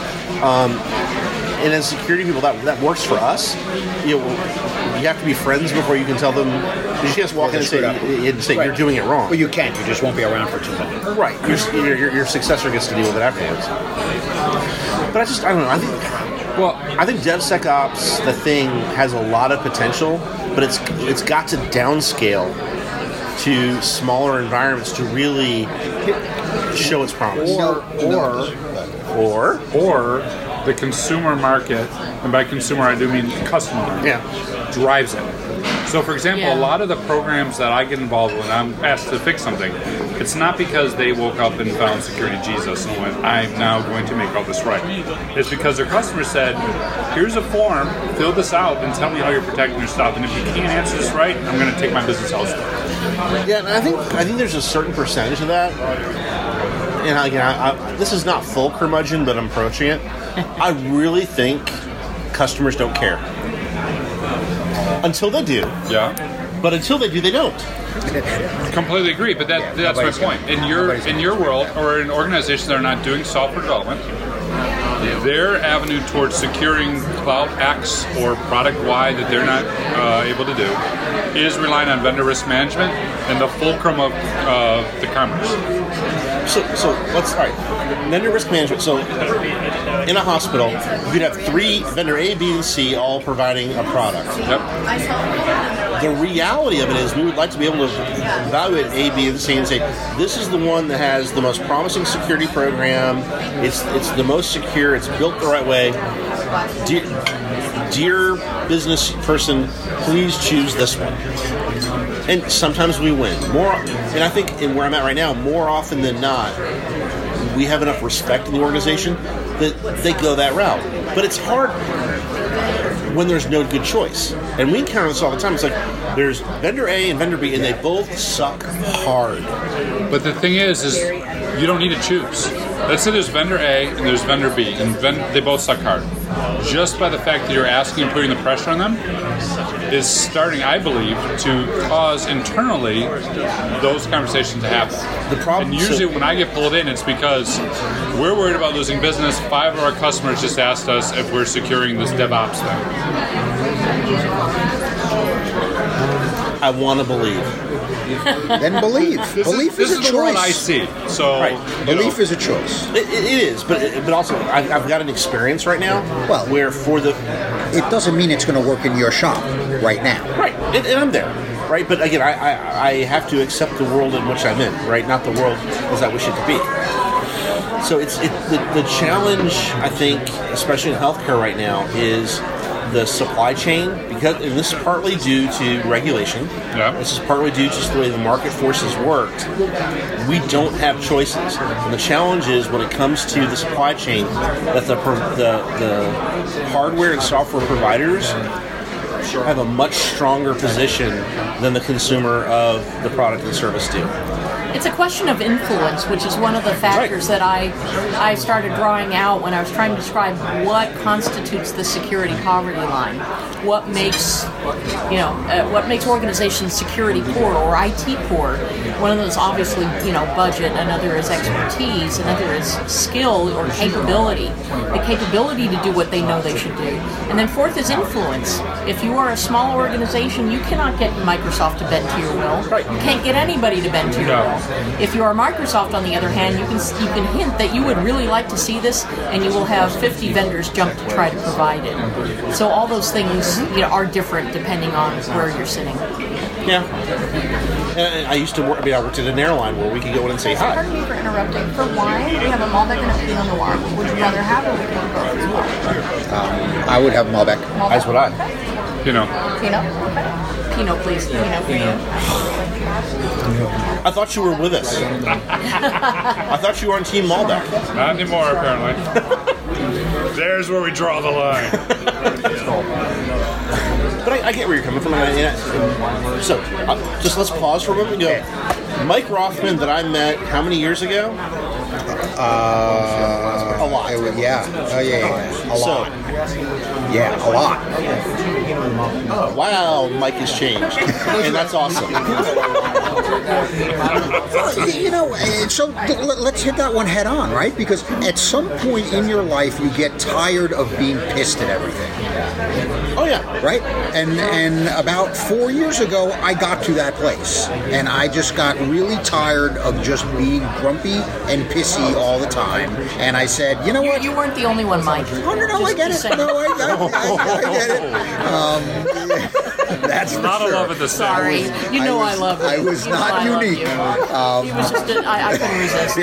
And as security people, that works for us. You have to be friends before you can tell them. You just walk in and say right. You're doing it wrong. Well, you can't. You just won't be around for too long. Right. Your successor gets to deal with it afterwards. But I don't know. I think DevSecOps, the thing, has a lot of potential, but it's got to downscale to smaller environments to really show its promise. Or the consumer market, and by consumer I do mean customer market, drives it. So, for example, a lot of the programs that I get involved with, I'm asked to fix something. It's not because they woke up and found Security Jesus and went, I'm now going to make all this right. It's because their customer said, here's a form, fill this out, and tell me how you're protecting your stuff. And if you can't answer this right, I'm going to take my business elsewhere. Yeah, and I think there's a certain percentage of that. And again, this is not full curmudgeon, but I'm approaching it. I really think customers don't care. Until they do. Yeah. But until they do, they don't. Completely agree, but that's my point. In your world, or in organizations that are not doing software development, their avenue towards securing cloud X or product Y that they're not able to do is relying on vendor risk management and the fulcrum of the commerce. So let's all right. Vendor risk management. So in a hospital, you could have 3 vendor A, B, and C all providing a product. Yep. The reality of it is we would like to be able to evaluate A, B, and C and say, this is the one that has the most promising security program, it's the most secure, it's built the right way. Dear business person, please choose this one. And sometimes we win. And I think where I'm at right now, more often than not, we have enough respect in the organization that they go that route. But it's hard when there's no good choice. And we encounter this all the time. It's like there's vendor A and vendor B, and they both suck hard. But the thing is you don't need to choose. Let's say there's vendor A and there's vendor B, and they both suck hard. Just by the fact that you're asking and putting the pressure on them is starting, I believe, to cause internally those conversations to happen. The problem, and usually when I get pulled in, it's because we're worried about losing business. 5 of our customers just asked us if we're securing this DevOps thing. I want to believe. Then believe. Belief is a choice. This is the world I see. So belief is a choice. It is, but also I've got an experience right now. Well, where it doesn't mean it's going to work in your shop right now. Right, and I'm there. Right, but again, I have to accept the world in which I'm in. Right, not the world as I wish it to be. So the challenge, I think, especially in healthcare right now, is the supply chain, and this is partly due to regulation. Yeah. This is partly due to just the way the market forces worked. We don't have choices, and the challenge is when it comes to the supply chain that the hardware and software providers have a much stronger position than the consumer of the product and service do. It's a question of influence, which is one of the factors that I started drawing out when I was trying to describe what constitutes the security poverty line. What makes organizations security poor or IT poor? One of those obviously, budget. Another is expertise. Another is skill or capability. The capability to do what they know they should do. And then fourth is influence. If you are a small organization, you cannot get Microsoft to bend to your will. Right. You can't get anybody to bend to your will. If you are Microsoft, on the other hand, you can hint that you would really like to see this, and you will have 50 vendors jump to try to provide it. So all those things are different depending on where you're sitting. Yeah. And I used to work. I worked at an airline where we could go in and say hi. Pardon me for interrupting. For wine, we have a Malbec and a Pinot Noir. Would you rather have or would you both as well? I would have Malbec. That's what I. Pinot, please. Pinot. I thought you were with us. I thought you were on Team Malbec. not anymore, apparently. There's where we draw the line. But I get where you're coming from. So, just let's pause for a moment and go. Mike Rothman that I met how many years ago? A lot. Yeah. Oh, yeah. A lot. Yeah, a lot. Wow, Mike has changed. And that's awesome. So let's hit that one head on, right? Because at some point in your life, you get tired of being pissed at everything. Oh, yeah. Right? And about 4 years ago, I got to that place. And I just got really tired of just being grumpy and pissy all the time. And I said, you know what? You weren't the only one, Mike. Oh, no, I get it. No, I get it. That's for Not sure. a love at the same. Sorry, you know I love you. I was not I love unique. you. He was just I couldn't resist.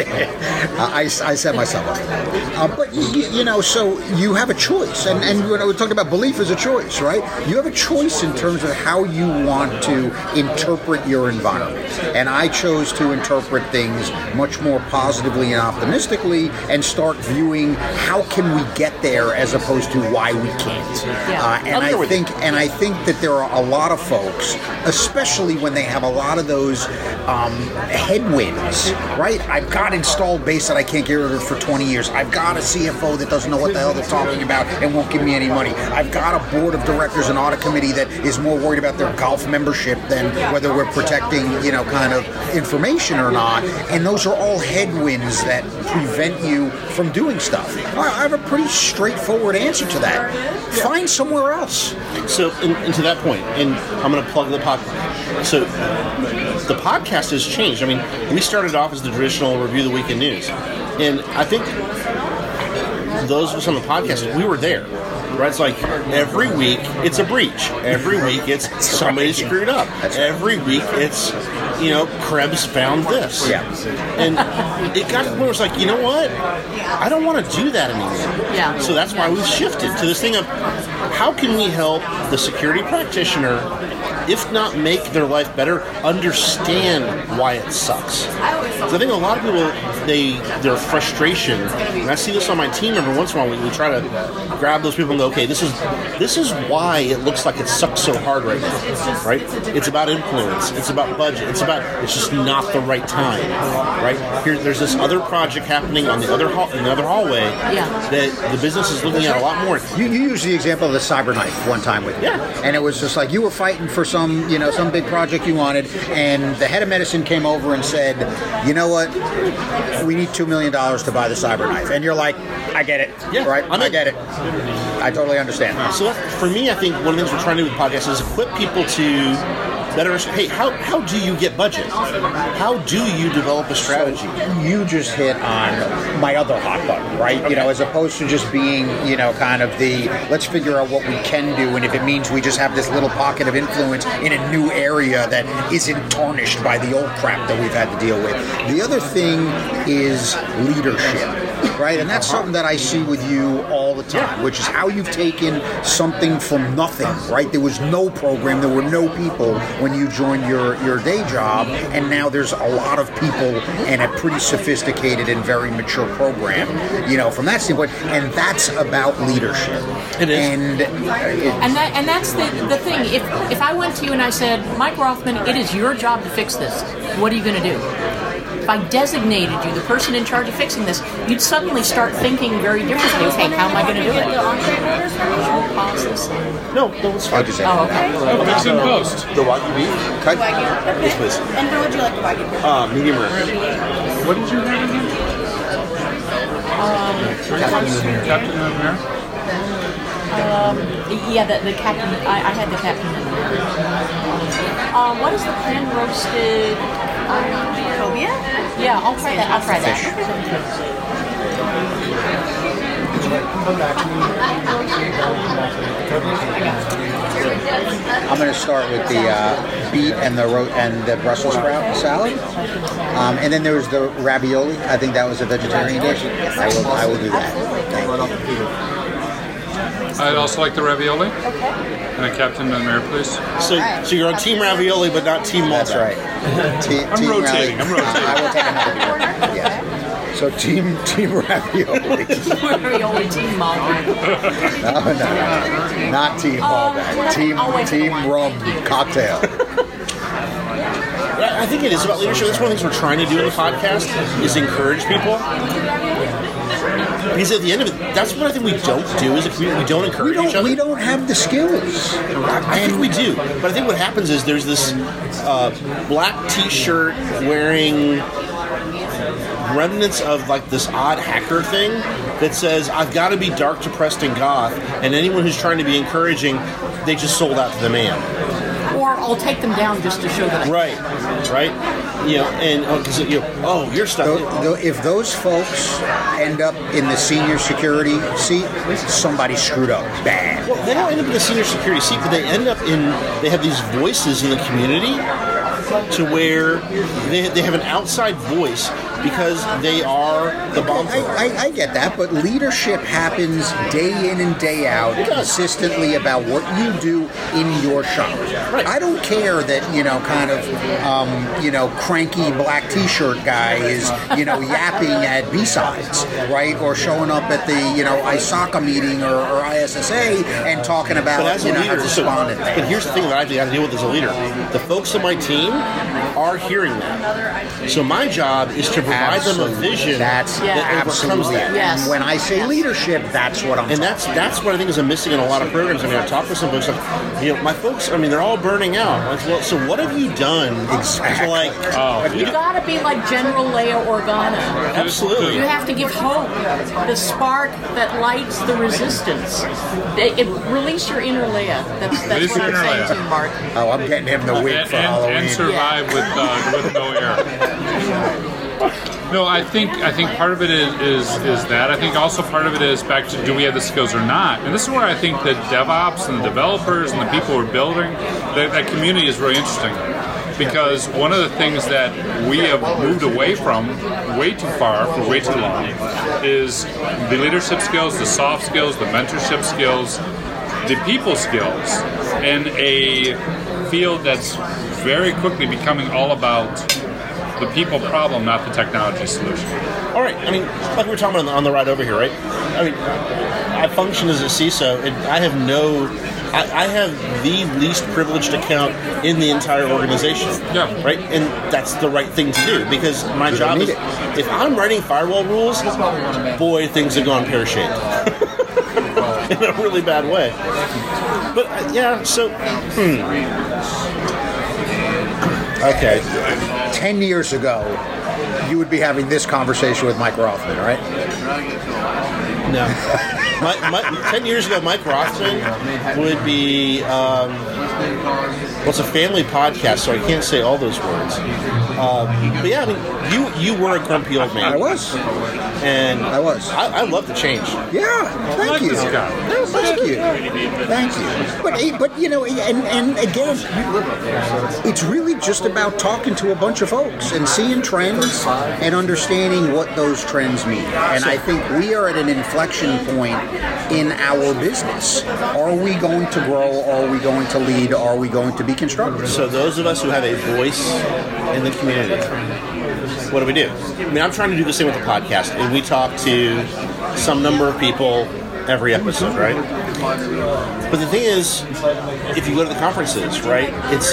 I set myself up. But, so you have a choice. And when we talked about belief as a choice, right? You have a choice in terms of how you want to interpret your environment. And I chose to interpret things much more positively and optimistically and start viewing how can we get there as opposed to why we can't. Yeah. And I think that there are a lot of folks, especially when they have a lot of those headwinds, right? I've got installed base that I can't get rid of for 20 years. I've got a CFO that doesn't know what the hell they're talking about and won't give me any money. I've got a board of directors and audit committee that is more worried about their golf membership than whether we're protecting, kind of information or not. And those are all headwinds that prevent you from doing stuff. I have a pretty straightforward answer to that. Find somewhere else. So, and to that point, and I'm going to plug the podcast. So, the podcast has changed. I mean, we started off as the traditional review the weekend news, and I think those of us on the podcast, we were there. Right? It's like every week it's a breach. Every week it's somebody screwed up. Every week it's, Krebs found this. Yeah. And it got to the point where it's like, you know what? I don't want to do that anymore. Yeah. So that's why we've shifted to this thing of how can we help the security practitioner, if not make their life better, understand why it sucks. So I think a lot of people, their frustration, and I see this on my team every once in a while, we try to grab those people and go, okay, this is why it looks like it sucks so hard right now, right? It's about influence, it's about budget, it's just not the right time, right? There's this other project happening on the other hallway that the business is looking at a lot more. You used the example of the cyber knife one time with me. Yeah. And it was just like you were fighting for some big project you wanted, and the head of medicine came over and said, you know what, we need $2 million to buy the cyber knife. And you're like, I get it. Yeah, right? I get it. I totally understand. So for me, I think one of the things we're trying to do with the podcast is equip people to better understand, hey, how do you get budget? How do you develop a strategy? You just hit on my other hot button, right? Okay. As opposed to just being, kind of the let's figure out what we can do, and if it means we just have this little pocket of influence in a new area that isn't tarnished by the old crap that we've had to deal with. The other thing is leadership, right? And that's something that I see with you all the time, which is how you've taken something from nothing, right? There was no program, there were no people when you joined your day job, and now there's a lot of people and a pretty sophisticated and very mature program, from that standpoint, and that's about leadership. It is. And that's the thing. If I went to you and I said, Mike Rothman, it is your job to fix this, what are you going to do? If I designated you the person in charge of fixing this, you'd suddenly start thinking very differently. Okay, how am I going to do it? Pause this. No, it's fine. Oh, okay. Fix in post. The Wagyu beef? Cut. Yes, please. And how would you like the Wagyu beef? Medium rare. What did you have again? Captain America? Yeah, the captain. I had the captain. What is the pan roasted? Cobia? Yeah, I'll try that. I'm going to start with the beet and the Brussels sprout salad, and then there was the ravioli. I think that was a vegetarian dish. I will do that. Thank you. I'd also like the ravioli. And a Captain America, please. So you're on Team Ravioli, but not Team Malbec. That's right. I'm rotating. I will take another beer. Yeah. So team ravioli. Ravioli team Malbec. No, not team Malbec. Team rum cocktail. I think it is about leadership. That's one of the things we're trying to do in the podcast is encourage people. Because at the end of it, that's what I think we don't do as a community. We don't encourage each other. We don't have the skills. I think we do. But I think what happens is there's this black T-shirt wearing remnants of like this odd hacker thing that says, I've got to be dark, depressed, and goth. And anyone who's trying to be encouraging, they just sold out to the man. Or I'll take them down just to show that. Right. You know, and because you're stuck. If those folks end up in the senior security seat, somebody screwed up bad. Well, they don't end up in the senior security seat, but they have these voices in the community to where they have an outside voice because they are the bomb thrower. I get that, but leadership happens day in and day out consistently about what you do in your shop. Right. I don't care that, cranky black t-shirt guy is, yapping at B-sides, right? Or showing up at the, ISACA meeting or ISSA and talking about, But as a how leader, to respond to but here's the thing that I've got to deal with as a leader. The folks on my team are hearing that. So my job is to provide them a vision that overcomes that. Yes. And when I say leadership, that's what I'm And that's what I think is missing in a lot of programs. I mean, I talk with some folks, my folks, they're all burning out. Like, well, so what have you done? Exactly. You got to be like General Leia Organa. Absolutely. You have to give hope, the spark that lights the resistance. Release your inner Leia. That's what I'm saying to you, Mark. Oh, I'm getting him the wig for Halloween. And survive with no air. No, I think part of it is that. I think also part of it is back to, do we have the skills or not? And this is where I think that DevOps and the developers and the people who are building, that community is really interesting. Because one of the things that we have moved away from way too far for way too long is the leadership skills, the soft skills, the mentorship skills, the people skills, and a field that's very quickly becoming all about the people problem, not the technology solution. All right. I mean, like we were talking about on the ride over here, right? I mean, I function as a CISO, and I have the least privileged account in the entire organization. Yeah. Right? And that's the right thing to do, because my job is, if I'm writing firewall rules, boy, things have gone pear-shaped. In a really bad way. But, so, Okay. 10 years ago, you would be having this conversation with Mike Rothman, right? No. 10 years ago, Mike Rothman would be, it's a family podcast, so I can't say all those words. But yeah, I mean, you were a grumpy old man. I was. And I was. I love the change. Yeah, thank you. No, thank you. But and again, it's really just about talking to a bunch of folks and seeing trends and understanding what those trends mean. And I think we are at an inflection point in our business. Are we going to grow? Are we going to lead? Are we going to be constructive? So those of us who have a voice in the community, what do we do? I mean, I'm trying to do the same with the podcast, and we talk to some number of people every episode, right? But the thing is, if you go to the conferences, right, this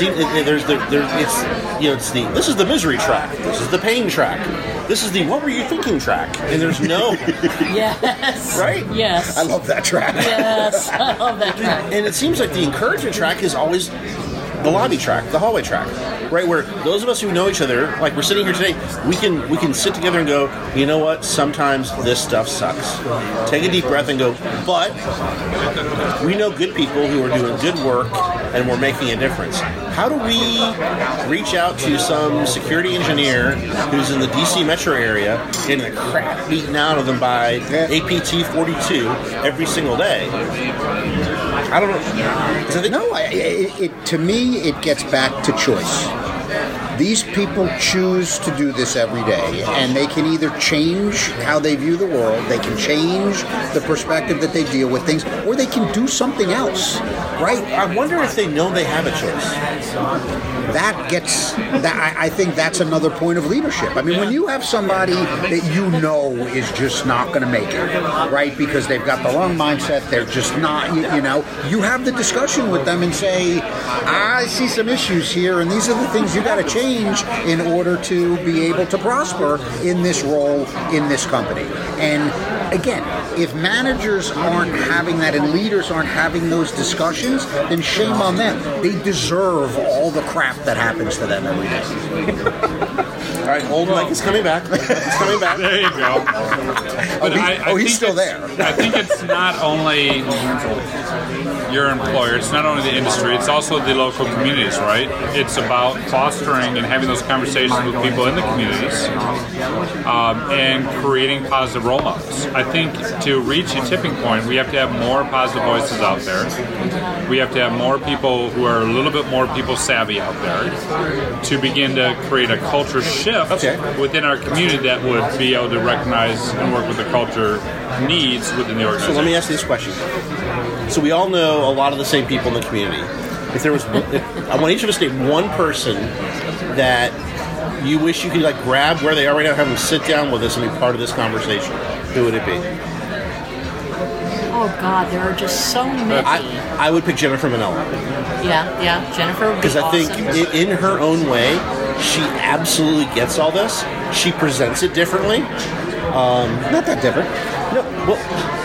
is the misery track, this is the pain track, this is the what were you thinking track, and there's no yes, right? Yes, I love that track. Yes, I love that track. And it seems like the encouragement track is always the lobby track, the hallway track, right? Where those of us who know each other, like we're sitting here today, we can sit together and go, you know what? Sometimes this stuff sucks. Take a deep breath and go, but we know good people who are doing good work and we're making a difference. How do we reach out to some security engineer who's in the DC metro area getting the crap beaten out of them by APT 42 every single day? I don't know. No, to me, it gets back to choice. These people choose to do this every day, and they can either change how they view the world, they can change the perspective that they deal with things, or they can do something else, right? I wonder if they know they have a choice. I think that's another point of leadership. I mean, when you have somebody that you know is just not going to make it, right, because they've got the wrong mindset, they're just not, you have the discussion with them and say, I see some issues here, and these are the things you got to change in order to be able to prosper in this role in this company. And again, if managers aren't having that and leaders aren't having those discussions, then shame on them. They deserve all the crap that happens to them every day. All right, old Mike is coming back. He's coming back. There you go. But he's still there. I think it's not only your employer, it's not only the industry, it's also the local communities, right? It's about fostering and having those conversations with people in the communities and creating positive role models. I think to reach a tipping point, we have to have more positive voices out there. We have to have more people who are a little bit more people savvy out there to begin to create a culture shift within our community that would be able to recognize and work with the culture needs within the organization. So let me ask you this question. So we all know a lot of the same people in the community. If there was, I want each of us to name one person that you wish you could like grab where they are right now, have them sit down with us and be part of this conversation. Who would it be? Oh God, there are just so many. I would pick Jennifer Manella. Yeah, Jennifer would be awesome. Because I think in her own way, she absolutely gets all this. She presents it differently. Not that different. No, well,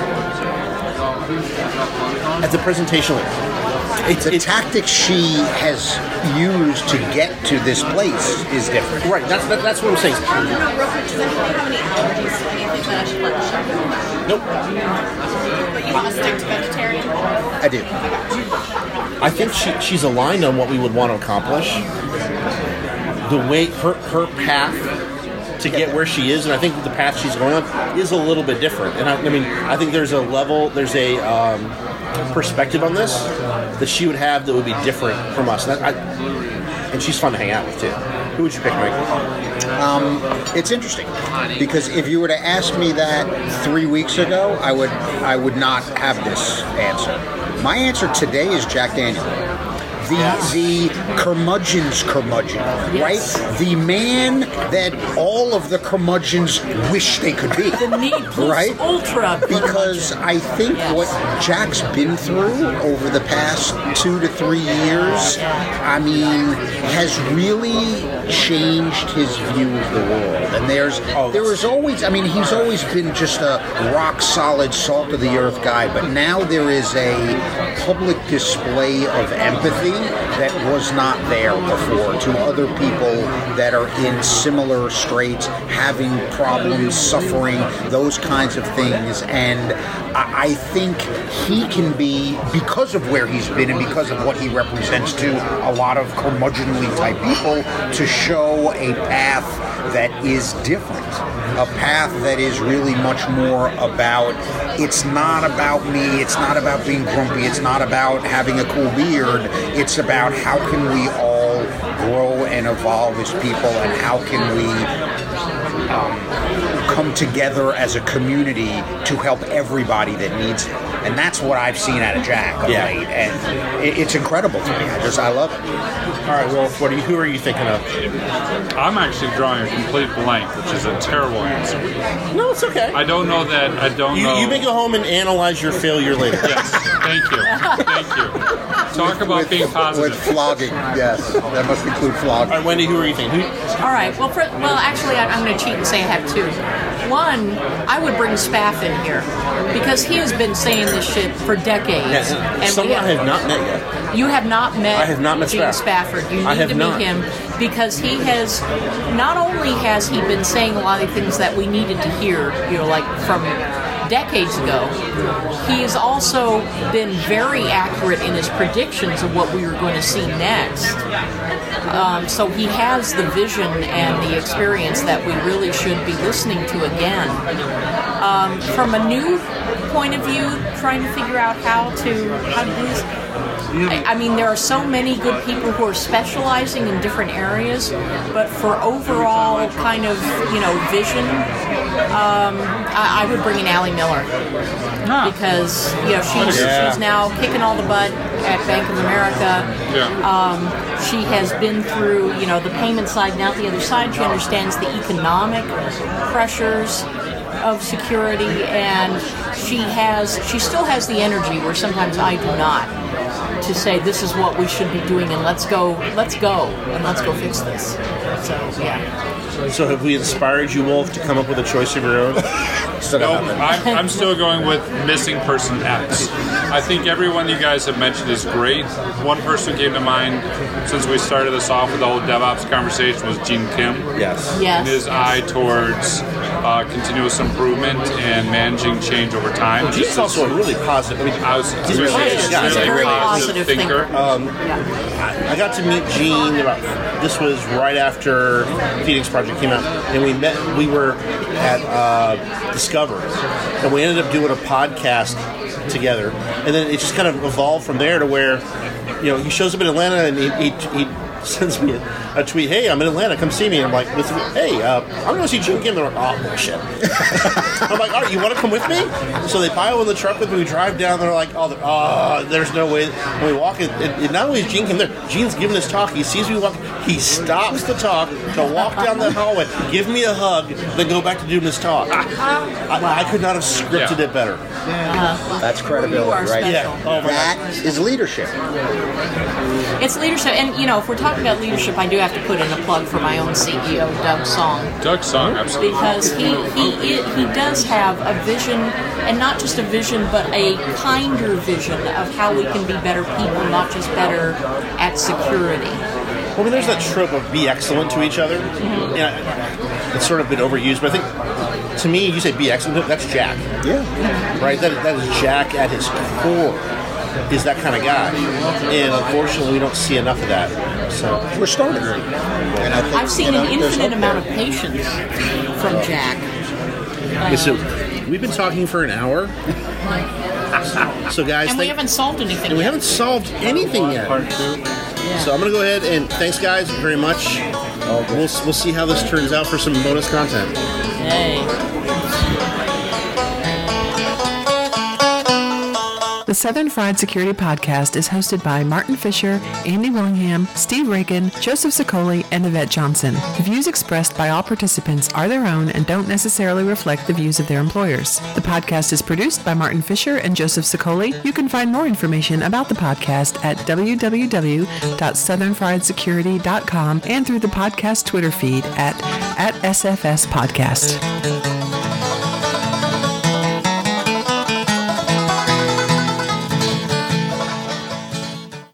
at the presentation, the tactics she has used to get to this place is different. Right, that's what I'm saying. Real quick, does anyone have any allergies to anything that I should let chef know? Nope. But you want to stick to vegetarian? I do. I think she's aligned on what we would want to accomplish. The way her path to get where she is, and I think the path she's going on is a little bit different. And I mean, I think there's a perspective on this that she would have that would be different from us. And she's fun to hang out with too. Who would you pick, Mike? It's interesting because if you were to ask me that 3 weeks ago, I would not have this answer. My answer today is Jack Daniel. The curmudgeon's curmudgeon, right? The man that all of the curmudgeons wish they could be. The need plus right? ultra. Because I think what Jack's been through over the past 2 to 3 years, I mean, has really changed his view of the world. And there was always, I mean, he's always been just a rock solid, salt of the earth guy, but now there is a public display of empathy that was not there before to other people that are in similar straits, having problems, suffering, those kinds of things. And I think he can be, because of where he's been and because of what he represents to a lot of curmudgeonly type people, to show a path that is different. A path that is really much more about, it's not about me, it's not about being grumpy, it's not about having a cool beard, it's about how can we all grow and evolve as people, and how can we come together as a community to help everybody that needs it. And that's what I've seen out of Jack of late, and it's incredible to me. I love it. All right, Wolf, who are you thinking of? I'm actually drawing a complete blank, which is a terrible answer. No, it's okay. I don't know. You may go home and analyze your failure later. Yes, thank you. Talk about being positive. With flogging, yes. That must include flogging. All right, Wendy, who are you thinking? All right, well, actually, I'm going to cheat and say I have two. One, I would bring Spaff in here, because he has been saying this shit for decades. And someone I have not met yet. You have not met. I have not met Gene Spafford. You need to meet him, because he has, not only has he been saying a lot of things that we needed to hear, like from decades ago, he has also been very accurate in his predictions of what we were going to see next. So he has the vision and the experience that we really should be listening to again. From a new point of view, trying to figure out how to do this. I mean, there are so many good people who are specializing in different areas, but for overall kind of, vision, I would bring in Allie Miller, because she's now kicking all the butt at Bank of America. She has been through the payment side, now the other side. She understands the economic pressures of security, and she still has the energy where sometimes I do not. to say this is what we should be doing, and let's go and let's go fix this. So yeah. So have we inspired you, Wolf, to come up with a choice of your own? Nope, I'm still going with missing person X. I think everyone you guys have mentioned is great. One person who came to mind since we started this off with the whole DevOps conversation was Gene Kim. Yes. And his eye towards continuous improvement and managing change over time. Gene's also a really positive. He's a very positive thinker. I got to meet Gene this was right after Phoenix Project came out, and we were at Discover, and we ended up doing a podcast together, and then it just kind of evolved from there to where, he shows up in Atlanta and he sends me a tweet, hey, I'm in Atlanta, come see me. And I'm like, hey, I'm going to see Gene Kim. They're like, oh, bullshit. I'm like, all right, you want to come with me? So they pile in the truck with me, we drive down, they're like, there's no way. When we walk in, not only is Gene Kim there, Gene's giving his talk, he sees me walking, he stops the talk to walk down the hallway, give me a hug, then go back to doing his talk. I could not have scripted it better. That's credibility, right? Special. Oh, That is leadership. It's leadership, and if we're talking about leadership, I do have to put in a plug for my own CEO, Doug Song. Doug Song, absolutely. Because he does have a vision, and not just a vision, but a kinder vision of how we can be better people, not just better at security. Well, there's that trope of be excellent to each other. Mm-hmm. Yeah, it's sort of been overused, but I think, to me, you say be excellent, that's Jack. Yeah. Right? That is Jack at his core. Is that kind of guy, and unfortunately, we don't see enough of that. So We're starting. And I think, I've seen an there's infinite hope amount of there. patience from Jack. Okay, so we've been talking for an hour. So guys, And we haven't solved anything we yet. haven't solved anything yet. So I'm going to go ahead and thanks guys very much. We'll see how this turns out for some bonus content. Hey. The Southern Fried Security Podcast is hosted by Martin Fisher, Andy Willingham, Steve Reagan, Joseph Sicoli, and Yvette Johnson. The views expressed by all participants are their own and don't necessarily reflect the views of their employers. The podcast is produced by Martin Fisher and Joseph Sicoli. You can find more information about the podcast at www.southernfriedsecurity.com and through the podcast Twitter feed at SFS Podcast.